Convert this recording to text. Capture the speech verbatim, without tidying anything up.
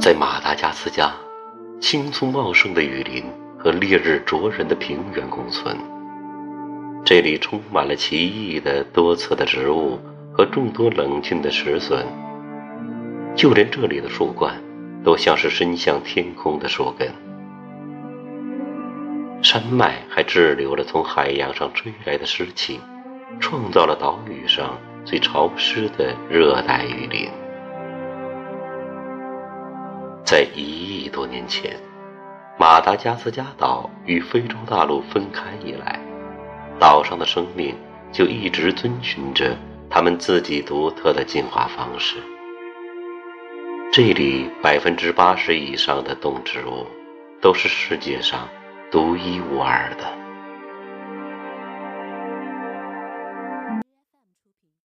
在马达加斯加，青葱茂盛的雨林和烈日灼人的平原共存。这里充满了奇异的多刺的植物和众多冷峻的石笋，就连这里的树冠都像是伸向天空的树根。山脉还滞留了从海洋上吹来的湿气，创造了岛屿上最潮湿的热带雨林。在一亿多年前，马达加斯加岛与非洲大陆分开以来，岛上的生命就一直遵循着他们自己独特的进化方式。这里百分之八十以上的动植物都是世界上独一无二的。